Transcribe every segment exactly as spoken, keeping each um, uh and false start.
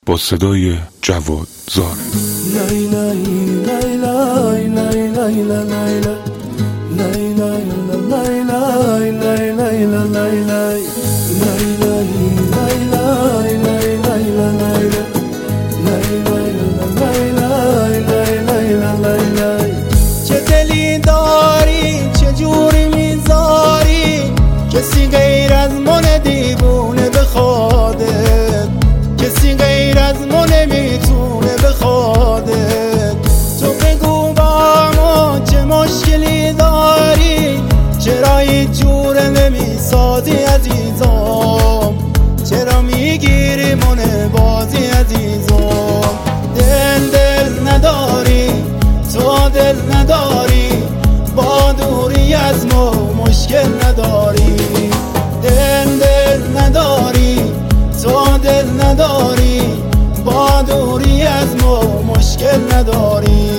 با صدای جواد زاره. لای لای لای لای لای لای لای لای لای لای لای لای لای لای چه دلی داری، چه جوری میذاری کسی غیر از من دیوونه بخوادت، کسی غیر از من نمیتونه بخوادت. تو بگو با ما چه مشکلی داری، چرا هیچ جوره نمیسازی عزیزم، چرا میگیری من بازی عزیزم. دل دل نداری، تو دل نداری، با دوری از ما مشکل نداری. دل دل نداری، تو دل نداری، با دوری از ما مشکل نداری.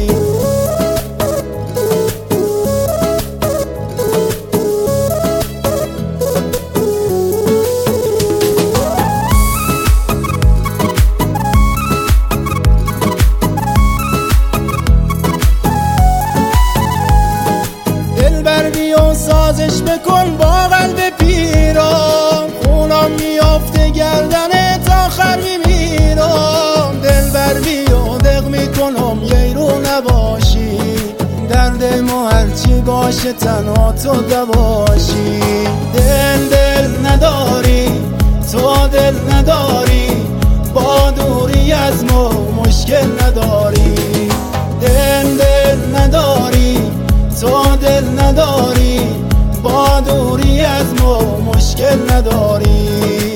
بیا سازش بکن با قلب پیرم، خونم میافته گردنه تا خر میمیرم. دل بر بیا دق میکنم یه رو نباشی، درد ما هرچی باشه تنها تو دواشی. دل دل نداری، تو دل نداری، با دوری از ما مشکل نداری. دل دل نداری، تو دل نداری، با دوری از ما مشکل نداری.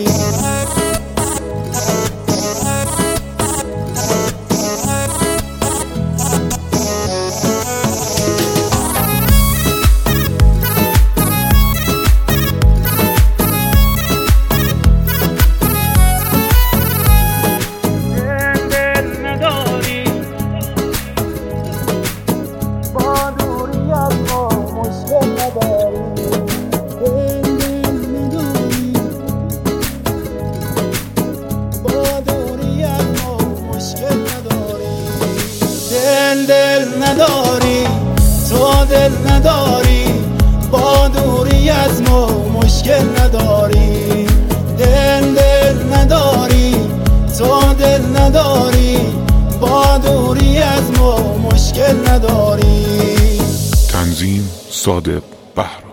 دل دل نداری، تو دل نداری، با دوری از ما مشکل نداری. دل دل نداری، تو دل نداری، با دوری از ما مشکل نداری. تنظیم صادق بهرام.